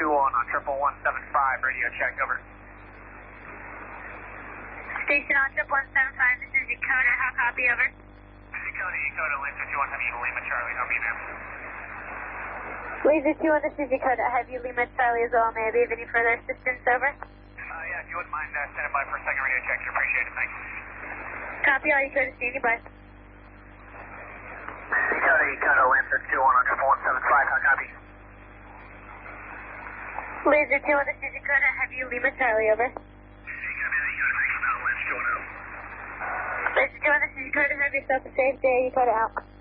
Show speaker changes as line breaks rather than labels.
on 11175, radio check, over.
Station on 11175, this is Dakota, how copy, over?
Dakota, Laser 2-1, have you Lima Charlie, how may you now?
Laser 2-1, this is Dakota, have you Lima Charlie as well, may I be of any further assistance, over?
Yeah, if you wouldn't mind standing by for a second radio check, I'd appreciate it, thanks.
Copy, all Dakota, standing by.
Dakota, Laser 2-1 on 11175, how copy?
Laser 2-1, this is Dakota, have you Lima Charlie, over? Laser 2-1, this is Dakota, have yourself a safe day, Dakota out.